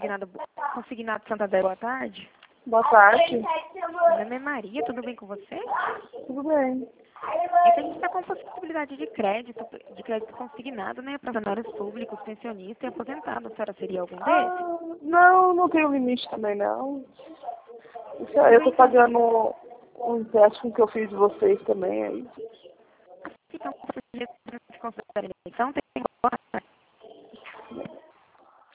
Consignado Santander, boa tarde. Boa tarde. Meu nome é Maria, tudo bem com você? Tudo bem. A gente está com possibilidade de crédito consignado, né, para funcionários públicos, pensionistas e aposentados. A senhora seria algum desses? Não tenho limite também, não. Eu tô pagando um empréstimo que eu fiz de vocês também aí. Então, consideração,